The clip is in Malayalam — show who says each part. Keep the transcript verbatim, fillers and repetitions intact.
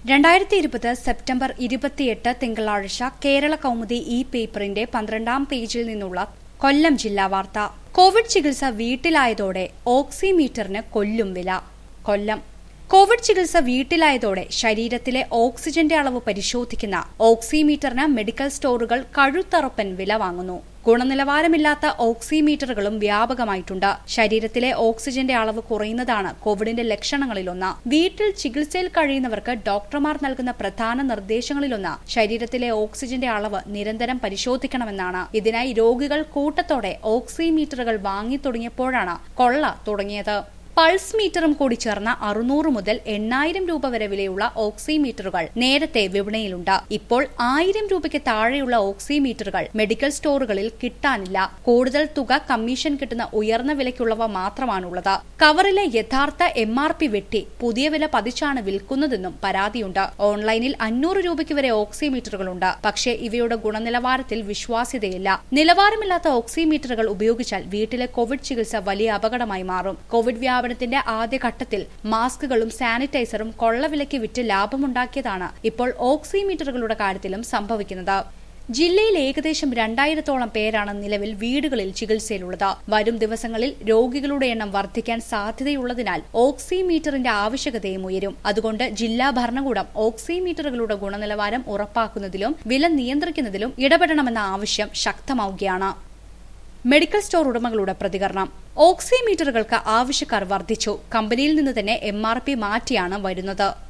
Speaker 1: രണ്ടായിരത്തി ഇരുപത് സെപ്റ്റംബർ ഇരുപത്തിയെട്ട് തിങ്കളാഴ്ച കേരള കൗമുദി ഇ പേപ്പറിന്റെ പന്ത്രണ്ടാം പേജിൽ നിന്നുള്ള കൊല്ലം ജില്ലാ വാർത്ത. കോവിഡ് ചികിത്സ വീട്ടിലായതോടെ ഓക്സിമീറ്ററിന് കൊല്ലും വില. കൊല്ലം. കോവിഡ് ചികിത്സ വീട്ടിലായതോടെ ശരീരത്തിലെ ഓക്സിജന്റെ അളവ് പരിശോധിക്കുന്ന ഓക്സിമീറ്ററിന് മെഡിക്കൽ സ്റ്റോറുകൾ കഴുത്തറപ്പൻ വില വാങ്ങുന്നു. ഗുണനിലവാരമില്ലാത്ത ഓക്സിമീറ്ററുകളും വ്യാപകമായിട്ടുണ്ട്. ശരീരത്തിലെ ഓക്സിജന്റെ അളവ് കുറയുന്നതാണ് കോവിഡിന്റെ ലക്ഷണങ്ങളിലൊന്ന്. വീട്ടിൽ ചികിത്സയിൽ കഴിയുന്നവർക്ക് ഡോക്ടർമാർ നൽകുന്ന പ്രധാന നിർദ്ദേശങ്ങളിലൊന്ന് ശരീരത്തിലെ ഓക്സിജന്റെ അളവ് നിരന്തരം പരിശോധിക്കണമെന്നാണ്. ഇതിനായി രോഗികൾ കൂട്ടത്തോടെ ഓക്സിമീറ്ററുകൾ വാങ്ങി തുടങ്ങിയപ്പോഴാണ് കൊള്ള തുടങ്ങിയത്. പൾസ് മീറ്ററും കൂടി ചേർന്ന അറുന്നൂറ് മുതൽ എണ്ണായിരം രൂപ വരെ വിലയുള്ള ഓക്സിമീറ്ററുകൾ നേരത്തെ വിപണിയിലുണ്ട്. ഇപ്പോൾ ആയിരം രൂപയ്ക്ക് താഴെയുള്ള ഓക്സിമീറ്ററുകൾ മെഡിക്കൽ സ്റ്റോറുകളിൽ കിട്ടാനില്ല. കൂടുതൽ തുക കമ്മീഷൻ കിട്ടുന്ന ഉയർന്ന വിലയ്ക്കുള്ളവ മാത്രമാണുള്ളത്. കവറിലെ യഥാർത്ഥ എം ആർ പി വെട്ടി പുതിയ വില പതിച്ചാണ് വിൽക്കുന്നതെന്നും പരാതിയുണ്ട്. ഓൺലൈനിൽ അഞ്ഞൂറ് രൂപയ്ക്ക് വരെ ഓക്സിമീറ്ററുകളുണ്ട്. പക്ഷേ ഇവയുടെ ഗുണനിലവാരത്തിൽ വിശ്വാസ്യതയില്ല. നിലവാരമില്ലാത്ത ഓക്സിമീറ്ററുകൾ ഉപയോഗിച്ചാൽ വീട്ടിലെ കോവിഡ് ചികിത്സ വലിയ അപകടമായി മാറും. കോവിഡ് വ്യാപനം ത്തിന്റെ ആദ്യഘട്ടത്തിൽ മാസ്കുകളും സാനിറ്റൈസറും കൊള്ളവിലയ്ക്ക് വിറ്റ് ലാഭമുണ്ടാക്കിയതാണ് ഇപ്പോൾ ഓക്സിമീറ്ററുകളുടെ കാര്യത്തിലും സംഭവിക്കുന്നത്. ജില്ലയിൽ ഏകദേശം രണ്ടായിരത്തോളം പേരാണ് നിലവിൽ വീടുകളിൽ ചികിത്സയിലുള്ളത്. വരും ദിവസങ്ങളിൽ രോഗികളുടെ എണ്ണം വർദ്ധിക്കാൻ സാധ്യതയുള്ളതിനാൽ ഓക്സിമീറ്ററിന്റെ ആവശ്യകതയും ഉയരും. അതുകൊണ്ട് ജില്ലാ ഭരണകൂടം ഓക്സിമീറ്ററുകളുടെ ഗുണനിലവാരം ഉറപ്പാക്കുന്നതിലും വില നിയന്ത്രിക്കുന്നതിലും ഇടപെടണമെന്ന ആവശ്യം ശക്തമാവുകയാണ്. മെഡിക്കൽ സ്റ്റോർ ഉടമകളുടെ പ്രതികരണം. ഓക്സിമീറ്ററുകൾക്ക് ആവശ്യക്കാർ വർദ്ധിച്ചു. കമ്പനിയിൽ നിന്ന് തന്നെ എം ആർ പി മാറ്റിയാണ് വരുന്നത്.